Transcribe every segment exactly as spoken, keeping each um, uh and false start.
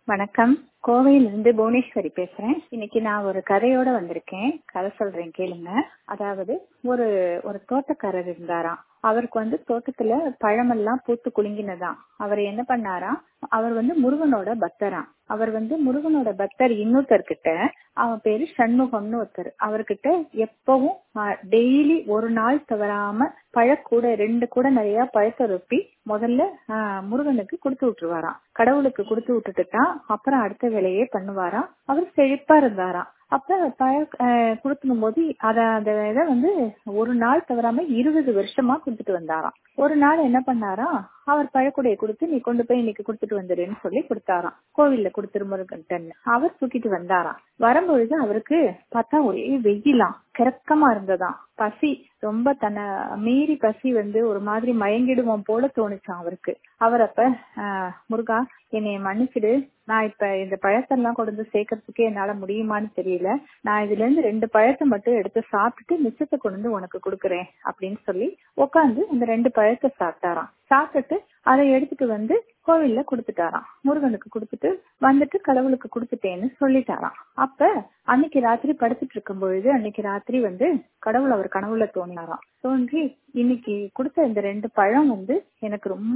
வணக்கம். கோவையிலிருந்து புவனேஸ்வரி பேசுறேன். இன்னைக்கு நான் ஒரு கதையோட வந்திருக்கேன். கதை சொல்றேன் கேளுங்க. அதாவது ஒரு ஒரு தோட்டக்காரர் இருந்தாராம். அவருக்கு வந்து தோட்டத்துல பழமெல்லாம் பூத்து குலுங்கினதாம். அவர் என்ன பண்ணாராம், அவர் வந்து முருகனோட பக்தராம். அவர் வந்து முருகனோட பக்தர் இன்னொருத்தர்கிட்ட, அவன் பேரு சண்முகம்னு ஒருத்தர். அவர்கிட்ட எப்பவும் டெய்லி ஒரு நாள் தவறாம பழக்கூட ரெண்டு கூட நிறைய பழத்தை ரொப்பி முதல்ல ஆஹ் முருகனுக்கு கொடுத்து விட்டுருவாராம். கடவுளுக்கு கொடுத்து விட்டுட்டுட்டா அப்புறம் அடுத்த வேலையே பண்ணுவாராம். அவர் செழிப்பா இருந்தாராம். அப்ப பழ கொடுத்துடும் போது அத அந்த இதை வந்து ஒரு நாள் தவறாம இருபது வருஷமா கொடுத்துட்டு வந்தாராம். ஒரு நாள் என்ன பண்ணாராம், அவர் பழக்குடைய கொடுத்து நீ கொண்டு போய் இன்னைக்கு கொடுத்துட்டு வந்துடுன்னு சொல்லி கொடுத்தாராம். கோவில்ல கொடுத்துரு முருகன். அவர் தூக்கிட்டு வந்தாராம். வரும்பொழுது அவருக்கு பார்த்தா ஒரே வெயிலாம் கிறக்கமா இருந்ததாம். பசி ரொம்ப தன்னை மீறி பசி வந்து ஒரு மாதிரி மயங்கிடுவோம் போல தோணுச்சான் அவருக்கு. அவர் அப்ப ஆஹ் முருகா என்னைய மன்னிச்சிடு, நான் இப்ப இந்த பழத்தெல்லாம் கொண்டு சேர்க்கறதுக்கே என்னால முடியுமான்னு தெரியல. நான் இதுல இருந்து ரெண்டு பழத்தை மட்டும் எடுத்து சாப்பிட்டுட்டு மிச்சத்தை கொண்டு வந்து உனக்கு கொடுக்குறேன் அப்படின்னு சொல்லி உட்காந்து அந்த ரெண்டு பழத்தை சாப்பிட்டாராம். சாப்பிட்டுட்டு அதை எடுத்துட்டு வந்து கோவில்ல கொடுத்துட்டாராம். முருகனுக்கு கொடுத்துட்டு வந்துட்டு கடவுளுக்கு கொடுத்துட்டேன்னு சொல்லிட்டாராம். அப்ப அன்னைக்கு ராத்திரி படுத்துட்டு இருக்கும் பொழுது அன்னைக்கு ராத்திரி வந்து கடவுள் அவர் கனவுல தோணினாராம். தோன்றி இன்னைக்கு கொடுத்த இந்த ரெண்டு பழம் வந்து எனக்கு ரொம்ப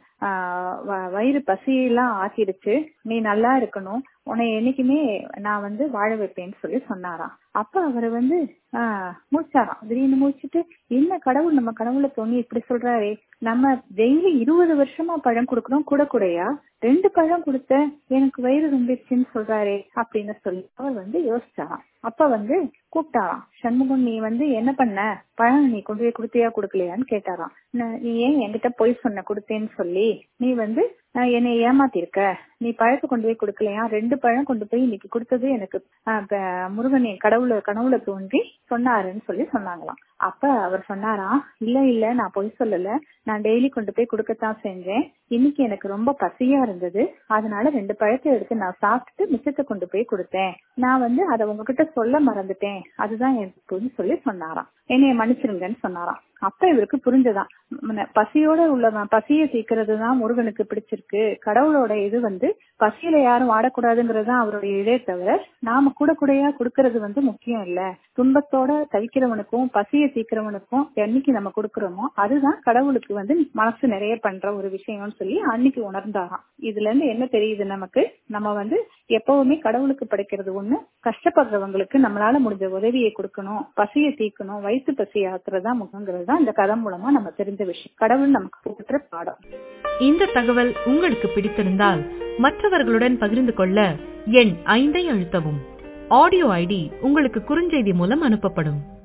ஆஹ் வயிறு பசியெல்லாம் ஆக்கிடுச்சு, நீ நல்லா இருக்கணும், உன்னை என்னைக்குமே நான் வந்து வாழ வைப்பேன்னு சொல்லி சொன்னாராம். அப்ப அவர் வந்து ஆஹ் மூச்சாராம். திடீர்னு மூச்சுட்டு, என்ன கடவுள் நம்ம கனவுல தோணி இப்படி சொல்றாரே, நம்ம டெய்லி இருபது வருஷமா பழம் கொடுக்கணும், கூட கூடையா ரெண்டு பழம் கொடுத்த எனக்கு வயிறு ரொம்பிடுச்சுன்னு சொல்றாரே அப்படின்னு சொல்லி அவர் வந்து யோசிச்சாராம். அப்ப வந்து கூப்பிட்டாராம், சண்முகம் நீ வந்து என்ன பண்ண, பழம் நீ கொண்டு போய் கொடுத்தியா கொடுக்கலையான்னு கேட்டாராம். நீ ஏன் என்கிட்ட போய் சொன்ன கொடுத்தேன்னு சொல்லி, நீ வந்து என்னை ஏமாத்திருக்க, நீ பழத்தை கொண்டு போய் கொடுக்கலையா, ரெண்டு பழம் கொண்டு போய் இன்னைக்கு கொடுத்தது எனக்கு முருகன் கடவுள கனவுல தோன்றி சொன்னாருன்னு சொல்லி சொன்னாங்களாம். அப்ப அவர் சொன்னாராம், இல்ல இல்ல நான் பொய் சொல்லல, நான் டெய்லி கொண்டு போய் கொடுக்கத்தான் செஞ்சேன், இன்னைக்கு எனக்கு ரொம்ப பசியா இருந்தது, அதனால ரெண்டு பழத்தை எடுத்து நான் சாப்பிட்டுட்டு மிச்சத்தை கொண்டு போய் கொடுத்தேன், நான் வந்து அதை உங்ககிட்ட சொல்ல மறந்துட்டேன், அதுதான் எனக்கு சொல்லி சொன்னாராம். என்னைய மன்னிச்சிருங்கன்னு சொன்னாராம். அப்ப இவருக்கு புரிஞ்சதான், பசியோட உள்ளவன் பசியை தீர்க்கறதுதான் முருகனுக்கு பிடிச்சிருக்கு, கடவுளோட இது வந்து பசியில யாரும் வாடக்கூடாதுங்கிறதுதான் அவருடைய இதே தவிர நாம கூட கூடையா கொடுக்கறது வந்து முக்கியம் இல்ல, துன்பத்தோட தவிக்கிறவனுக்கும் பசியை தீர்க்கிறவனுக்கும் என்னைக்கு நம்ம கொடுக்கறோமோ அதுதான் கடவுளுக்கு வந்து மனசு நிறைய பண்ற ஒரு விஷயம்னு சொல்லி அன்னைக்கு உணர்ந்தாராம். இதுல இருந்து என்ன தெரியுது நமக்கு, நம்ம வந்து எப்பவுமே கடவுளுக்கு படைக்கிறது ஒண்ணு, கஷ்டப்படுறவங்களுக்கு நம்மளால முடிஞ்ச உதவியை கொடுக்கணும், பசியை தீர்க்கணும், வயிற்று பசி ஆக்குறதா முகங்கிறது தான் இந்த கதை மூலமா நம்ம தெரிஞ்ச விஷயம். கடவுள் நமக்கு போட்டுற பாடம். இந்த தகவல் உங்களுக்கு பிடித்திருந்தால் மற்றவர்களுடன் பகிர்ந்து கொள்ள எண் ஐந்தை அழுத்தவும். ஆடியோ ஐடி உங்களுக்கு குறுஞ்செய்தி மூலம் அனுப்பப்படும்.